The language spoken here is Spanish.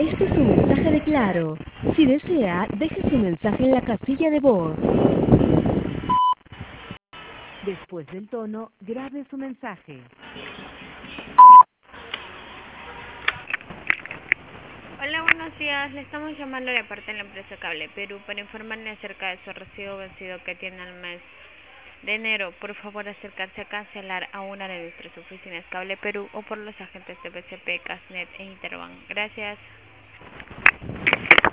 Este es un mensaje de Claro. Si desea, deje su mensaje en la casilla de voz. Después del tono, grabe su mensaje. Hola, buenos días. Le estamos llamando de parte de la empresa Cable Perú para informarle acerca de su recibo vencido que tiene el mes de enero. Por favor, acercarse a cancelar a una de nuestras oficinas Cable Perú o por los agentes de BCP, Casnet e Interbank. Gracias.